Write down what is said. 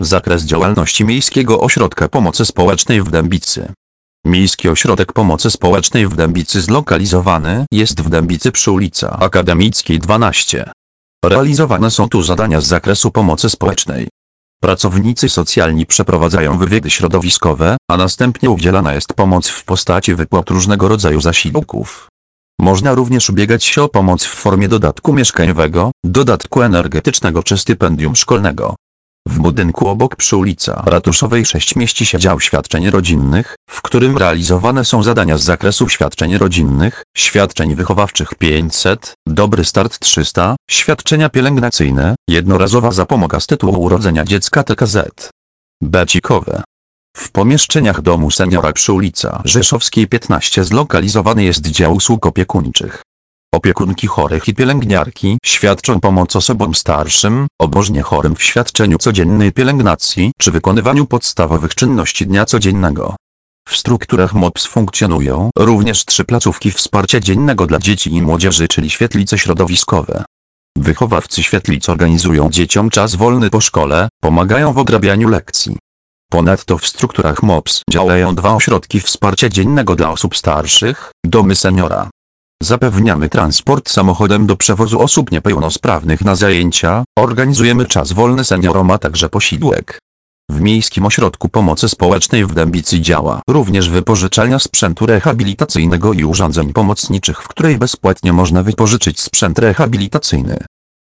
Zakres działalności Miejskiego Ośrodka Pomocy Społecznej w Dębicy. Miejski Ośrodek Pomocy Społecznej w Dębicy zlokalizowany jest w Dębicy przy ulicy Akademickiej 12. Realizowane są tu zadania z zakresu pomocy społecznej. Pracownicy socjalni przeprowadzają wywiady środowiskowe, a następnie udzielana jest pomoc w postaci wypłat różnego rodzaju zasiłków. Można również ubiegać się o pomoc w formie dodatku mieszkaniowego, dodatku energetycznego czy stypendium szkolnego. W budynku obok przy ulicy Ratuszowej 6 mieści się dział świadczeń rodzinnych, w którym realizowane są zadania z zakresu świadczeń rodzinnych, świadczeń wychowawczych 500, Dobry Start 300, świadczenia pielęgnacyjne, jednorazowa zapomoga z tytułu urodzenia dziecka TKZ. Becikowe. W pomieszczeniach domu seniora przy ulicy Rzeszowskiej 15 zlokalizowany jest dział usług opiekuńczych. Opiekunki chorych i pielęgniarki świadczą pomoc osobom starszym, obożnie chorym w świadczeniu codziennej pielęgnacji czy wykonywaniu podstawowych czynności dnia codziennego. W strukturach MOPS funkcjonują również 3 placówki wsparcia dziennego dla dzieci i młodzieży, czyli świetlice środowiskowe. Wychowawcy świetlic organizują dzieciom czas wolny po szkole, pomagają w odrabianiu lekcji. Ponadto w strukturach MOPS działają 2 ośrodki wsparcia dziennego dla osób starszych, domy seniora. Zapewniamy transport samochodem do przewozu osób niepełnosprawnych na zajęcia, organizujemy czas wolny seniorom, a także posiłek. W Miejskim Ośrodku Pomocy Społecznej w Dębicy działa również wypożyczalnia sprzętu rehabilitacyjnego i urządzeń pomocniczych, w której bezpłatnie można wypożyczyć sprzęt rehabilitacyjny.